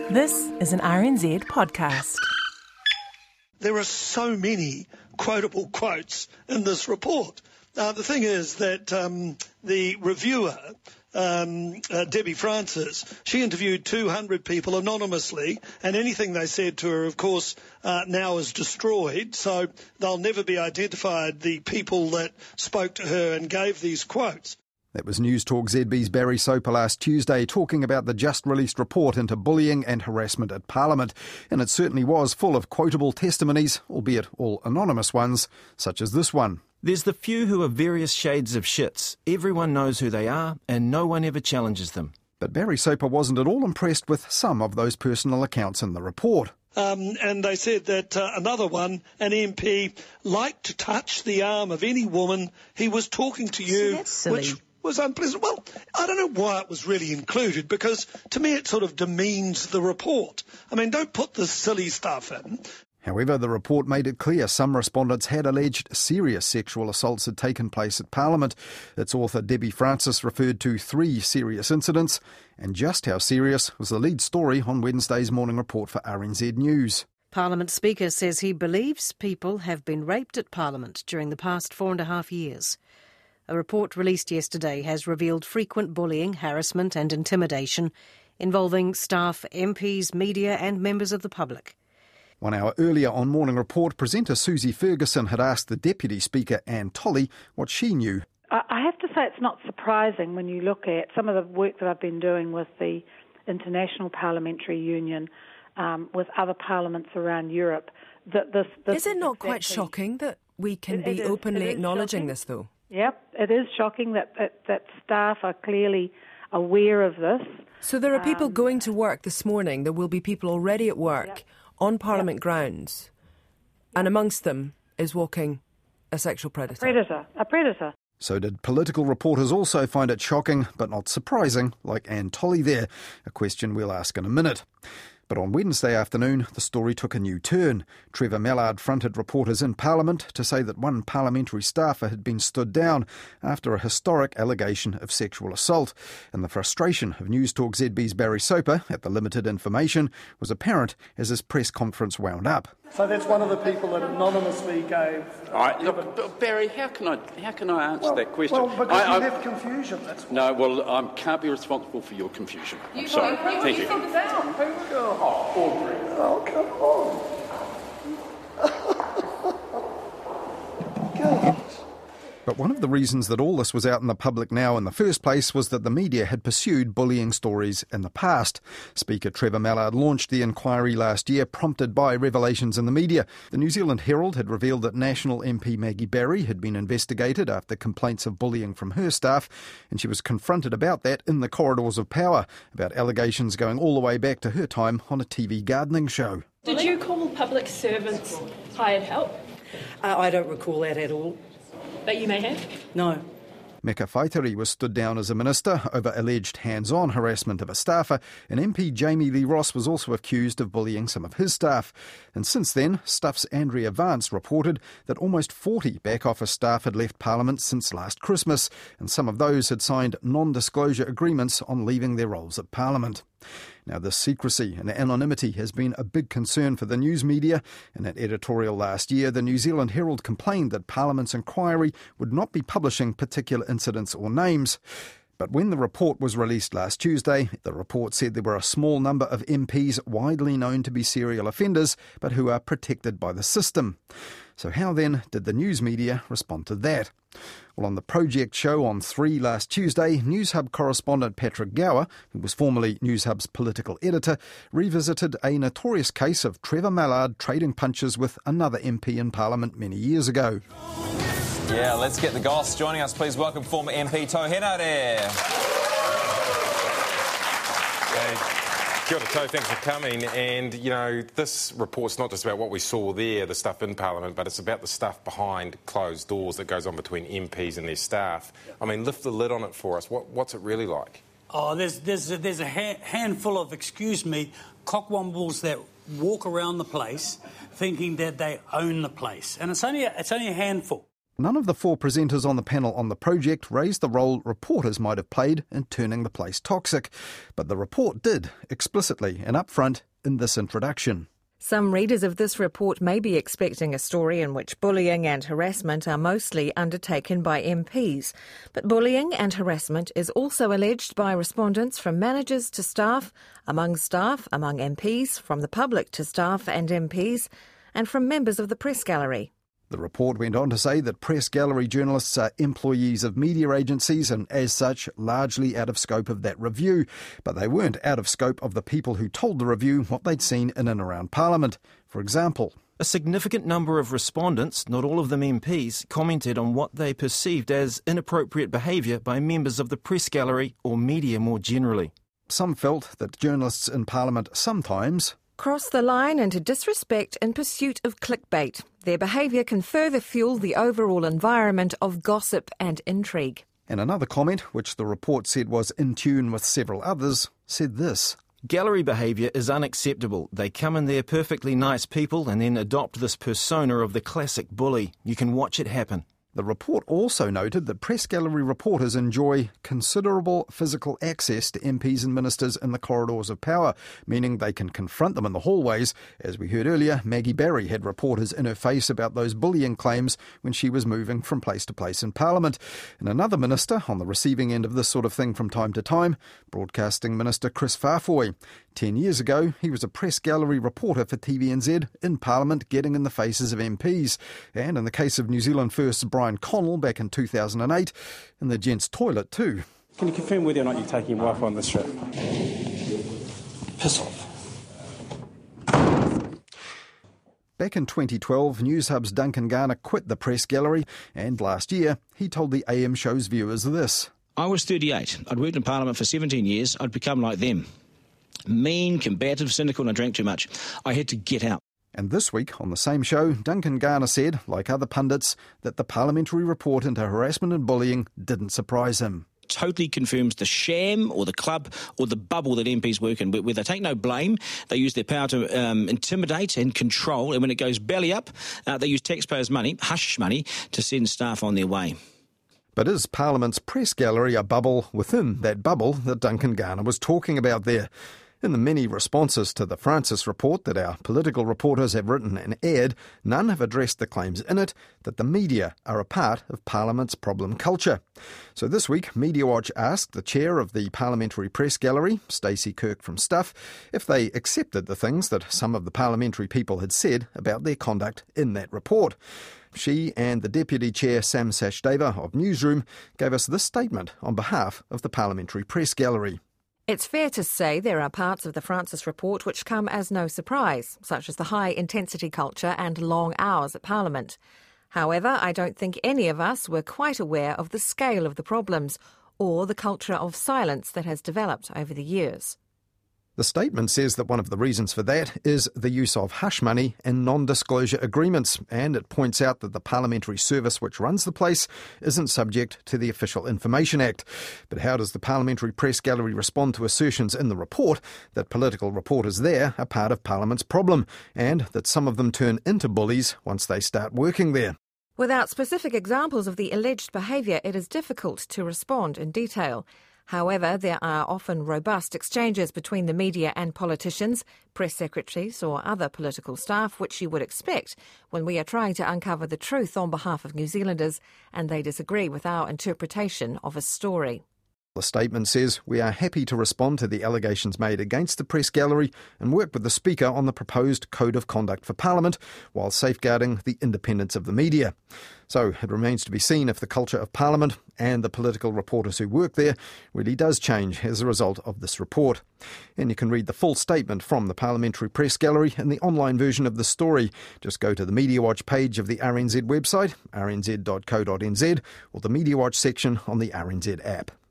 This is an RNZ podcast. There are so many quotable quotes in this report. The thing is that the reviewer, Debbie Francis, she interviewed 200 people anonymously, and anything they said to her, of course, now is destroyed, so they'll never be identified, the people that spoke to her and gave these quotes. That was News Talk ZB's Barry Soper last Tuesday talking about the just-released report into bullying and harassment at Parliament. And it certainly was full of quotable testimonies, albeit all anonymous ones, such as this one. There's the few who are various shades of shits. Everyone knows who they are, and no one ever challenges them. But Barry Soper wasn't at all impressed with some of those personal accounts in the report. And they said that another one, an MP, liked to touch the arm of any woman he was talking to you, that's silly. Which was unpleasant. Well, I don't know why it was really included, because to me it sort of demeans the report. I mean, don't put this silly stuff in. However, the report made it clear some respondents had alleged serious sexual assaults had taken place at Parliament. Its author Debbie Francis referred to 3 serious incidents, and just how serious was the lead story on Wednesday's morning report for RNZ News. Parliament Speaker says he believes people have been raped at Parliament during the past 4.5 years. A report released yesterday has revealed frequent bullying, harassment and intimidation involving staff, MPs, media and members of the public. 1 hour earlier on Morning Report, presenter Susie Ferguson had asked the Deputy Speaker, Anne Tolley, what she knew. I have to say it's not surprising when you look at some of the work that I've been doing with the International Parliamentary Union, with other parliaments around Europe. That this is it not quite shocking that we can be openly acknowledging this, though? Yep, it is shocking that staff are clearly aware of this. So there are people going to work this morning. There will be people already at work on Parliament grounds, and amongst them is walking a sexual predator. A predator. So did political reporters also find it shocking, but not surprising, like Anne Tolley there, a question we'll ask in a minute. But on Wednesday afternoon, the story took a new turn. Trevor Mallard fronted reporters in Parliament to say that one parliamentary staffer had been stood down after a historic allegation of sexual assault. And the frustration of News Talk ZB's Barry Soper at the limited information was apparent as his press conference wound up. So that's one of the people that anonymously gave... Look, Barry, how can I answer that question? Well, because you have confusion, that's why. No, well, I can't be responsible for your confusion. I'm sorry. Thank you. Oh, Audrey. Oh, come on. God. But one of the reasons that all this was out in the public now in the first place was that the media had pursued bullying stories in the past. Speaker Trevor Mallard launched the inquiry last year, prompted by revelations in the media. The New Zealand Herald had revealed that National MP Maggie Barry had been investigated after complaints of bullying from her staff, and she was confronted about that in the corridors of power, about allegations going all the way back to her time on a TV gardening show. Did you call public servants hired help? I don't recall that at all. But you may have? No. Meka Whaitiri was stood down as a minister over alleged hands-on harassment of a staffer, and MP Jamie Lee Ross was also accused of bullying some of his staff. And since then, Stuff's Andrea Vance reported that almost 40 back office staff had left Parliament since last Christmas, and some of those had signed non-disclosure agreements on leaving their roles at Parliament. Now, this secrecy and anonymity has been a big concern for the news media. In an editorial last year, the New Zealand Herald complained that Parliament's inquiry would not be publishing particular incidents or names. But when the report was released last Tuesday, the report said there were a small number of MPs widely known to be serial offenders, but who are protected by the system. So how then did the news media respond to that? Well, on the Project show on 3 last Tuesday, Newshub correspondent Patrick Gower, who was formerly Newshub's political editor, revisited a notorious case of Trevor Mallard trading punches with another MP in Parliament many years ago. Yeah, let's get the goss. Joining us, please welcome former MP Tau Henare. Kia ora, Tau, thanks for coming. And, you know, this report's not just about what we saw there, the stuff in Parliament, but it's about the stuff behind closed doors that goes on between MPs and their staff. I mean, lift the lid on it for us. What's it really like? Oh, there's a handful of, excuse me, cockwombles that walk around the place thinking that they own the place. And it's only a handful. None of the 4 presenters on the panel on the project raised the role reporters might have played in turning the place toxic, but the report did, explicitly and upfront, in this introduction. Some readers of this report may be expecting a story in which bullying and harassment are mostly undertaken by MPs. But bullying and harassment is also alleged by respondents from managers to staff, among MPs, from the public to staff and MPs, and from members of the press gallery. The report went on to say that press gallery journalists are employees of media agencies and, as such, largely out of scope of that review. But they weren't out of scope of the people who told the review what they'd seen in and around Parliament. For example, a significant number of respondents, not all of them MPs, commented on what they perceived as inappropriate behaviour by members of the press gallery or media more generally. Some felt that journalists in Parliament sometimes cross the line into disrespect in pursuit of clickbait. Their behaviour can further fuel the overall environment of gossip and intrigue. And another comment, which the report said was in tune with several others, said this: gallery behaviour is unacceptable. They come in there perfectly nice people and then adopt this persona of the classic bully. You can watch it happen. The report also noted that press gallery reporters enjoy considerable physical access to MPs and ministers in the corridors of power, meaning they can confront them in the hallways. As we heard earlier, Maggie Barry had reporters in her face about those bullying claims when she was moving from place to place in Parliament. And another minister on the receiving end of this sort of thing from time to time, Broadcasting Minister Chris Faafoi. 10 years ago, he was a press gallery reporter for TVNZ in Parliament, getting in the faces of MPs. And in the case of New Zealand First's Brian Connell back in 2008, in the gents' toilet too. Can you confirm whether or not you're taking your wife on this trip? Piss off. Back in 2012, Newshub's Duncan Garner quit the press gallery, and last year he told the AM show's viewers this: I was 38. I'd worked in Parliament for 17 years. I'd become like them. Mean, combative, cynical, and I drank too much. I had to get out. And this week, on the same show, Duncan Garner said, like other pundits, that the parliamentary report into harassment and bullying didn't surprise him. Totally confirms the sham or the club or the bubble that MPs work in, where they take no blame, they use their power to intimidate and control, and when it goes belly up, they use taxpayers' money, hush money, to send staff on their way. But is Parliament's press gallery a bubble within that bubble that Duncan Garner was talking about there? In the many responses to the Francis report that our political reporters have written and aired, none have addressed the claims in it that the media are a part of Parliament's problem culture. So this week, Media Watch asked the chair of the Parliamentary Press Gallery, Stacey Kirk from Stuff, if they accepted the things that some of the parliamentary people had said about their conduct in that report. She and the Deputy Chair, Sam Sachdeva of Newsroom, gave us this statement on behalf of the Parliamentary Press Gallery. It's fair to say there are parts of the Francis report which come as no surprise, such as the high-intensity culture and long hours at Parliament. However, I don't think any of us were quite aware of the scale of the problems or the culture of silence that has developed over the years. The statement says that one of the reasons for that is the use of hush money and non-disclosure agreements, and it points out that the parliamentary service which runs the place isn't subject to the Official Information Act. But how does the Parliamentary Press Gallery respond to assertions in the report that political reporters there are part of Parliament's problem, and that some of them turn into bullies once they start working there? Without specific examples of the alleged behaviour, it is difficult to respond in detail. However, there are often robust exchanges between the media and politicians, press secretaries or other political staff, which you would expect when we are trying to uncover the truth on behalf of New Zealanders and they disagree with our interpretation of a story. The statement says, we are happy to respond to the allegations made against the Press Gallery and work with the Speaker on the proposed Code of Conduct for Parliament while safeguarding the independence of the media. So it remains to be seen if the culture of Parliament and the political reporters who work there really does change as a result of this report. And you can read the full statement from the Parliamentary Press Gallery in the online version of the story. Just go to the Media Watch page of the RNZ website, rnz.co.nz, or the Media Watch section on the RNZ app.